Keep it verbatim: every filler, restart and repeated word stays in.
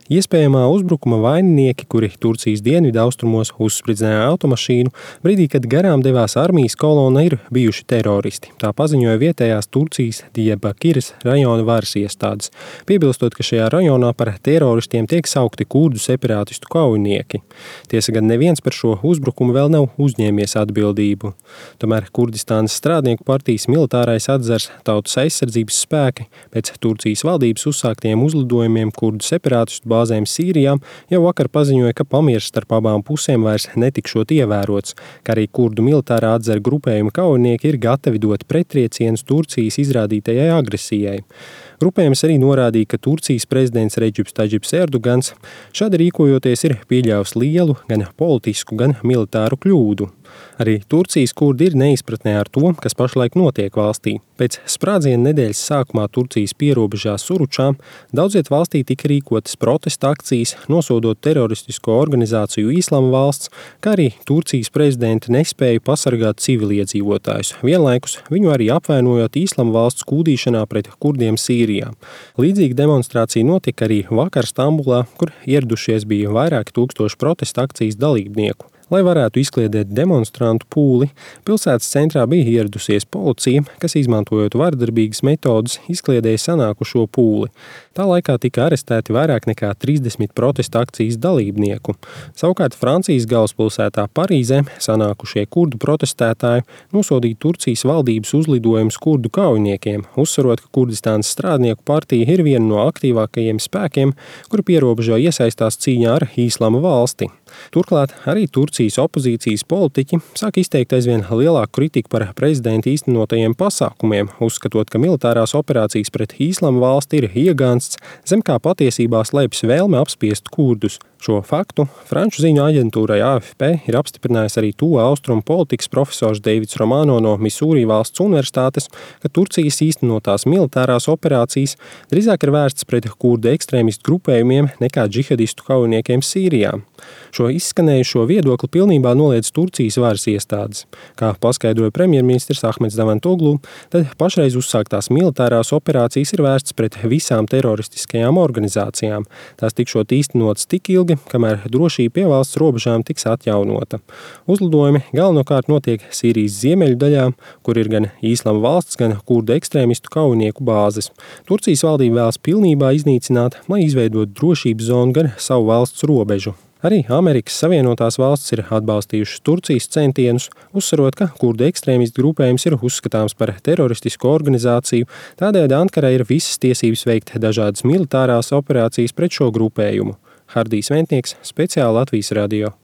Iespējamā uzbrukuma vaininieki, kuri Turcijas dienvidu austrumos uzspridzināja automašīnu, brīdī, kad garām devās armijas kolona, ir bijuši teroristi. Tā paziņoja vietējās Turcijas Diyarbakiras rajona varas iestādes, piebilstot, ka šajā rajonā par teroristiem tiek saukti kurdu separātistu kaujinieki. Tiesa gan neviens par šo uzbrukumu vēl nav uzņēmies atbildību. Tomēr Kurdistānas strādnieku partijas militārais atzars Tautas aizsardzības spēki pēc Turcijas valdības uzsāktiem uzlidojumiem kurdu separātistu bāzēm Sīrijā jau vakar paziņoja, ka pamieris starp abām pusēm vairs netikšot ievērots, ka arī kurdu militārā atzara grupējuma kaujinieki ir gatavi dot pretriecienus Turcijas izrādītajai agresijai. Grupējums arī norādīja, ka Turcijas prezidents Redžips Tadžips Erdogans šādi rīkojoties ir pieļāvis lielu gan politisku, gan militāru kļūdu. Arī Turcijas kurdi ir neizpratnē ar to, kas pašlaik notiek valstī. Pēc sprādziena nedēļas sākumā Turcijas pierobežā Suručā daudziet valstī tika rīkotas protesta akcijas, nosodot teroristisko organizāciju Īslama valsts, kā arī Turcijas prezidenta nespēju pasargāt civiliedzīvotājus, vienlaikus viņu arī apvainojot Īslama valsts kūdīšanā pret kurdiem Sīrijā. Līdzīga demonstrācija notika arī vakar Stambulā, kur ieradušies bija vairāki tūkstoši protesta akcijas dalībnieku. Lai varētu izkliedēt demonstrantu pūli, pilsētas centrā bija ieradusies policija, kas izmantojot vardarbīgas metodas izkliedēja sanākušo pūli. Tā laikā tika arestēti vairāk nekā trīsdesmit protesta akcijas dalībnieku. Savukārt Francijas galvaspilsētā Parīzē sanākušie kurdu protestētāji nosodīja Turcijas valdības uzlidojumus kurdu kaujiniekiem, uzsverot, ka Kurdistānas strādnieku partija ir viena no aktīvākajiem spēkiem, kuri pierobežā iesaistās cīņā ar Īslama valsti. Turklāt arī Turcijas opozīcijas politiķi sāk izteikt aizvien lielāku kritiku par prezidenta īstenotajiem pasākumiem, uzskatot, ka militārās operācijas pret Īslama valsti ir iegānsts, zem kā patiesībā slēpjas vēlme apspiest kurdus. Šo faktu franču ziņu aģentūrai A F P ir apstiprinājis arī tuvu austrumu politikas profesors Deivids Romano no Misūri valsts universitātes, ka Turcijas īstenotās militārās operācijas drīzāk ir vērstas pret kurdu ekstrēmistu grupējumiem nekā džihadistu kaujiniekiem Sīrijā. Šo izskanējušo viedokli pilnībā noliedz Turcijas varas iestādes. Kā paskaidroja premjerministrs Ahmeds Davantoglu, tad pašreiz uzsāktās militārās operācijas ir vērstas pret visām teroristiskajām organizācijām. Tās tikšot īstenotas tik ilgi, kamēr drošība pie valsts robežām tiks atjaunota. Uzlidojumi galvenokārt notiek Sīrijas ziemeļu daļā, kur ir gan Īslama valsts, gan kurdu ekstrēmistu kaujinieku bāzes. Turcijas valdība vēlas pilnībā iznīcināt, lai izveidot drošības zonu gan savu valsts robežu. Arī Amerikas Savienotās valstis ir atbalstījušas Turcijas centienus, uzsverot, ka kurdu ekstrēmistu grupējums ir uzskatāms par teroristisku organizāciju, tādēļ Ankarai ir visas tiesības veikt dažādas militārās operācijas pret šo grupējumu. Hardijs Ventnieks, speciāli Latvijas radio.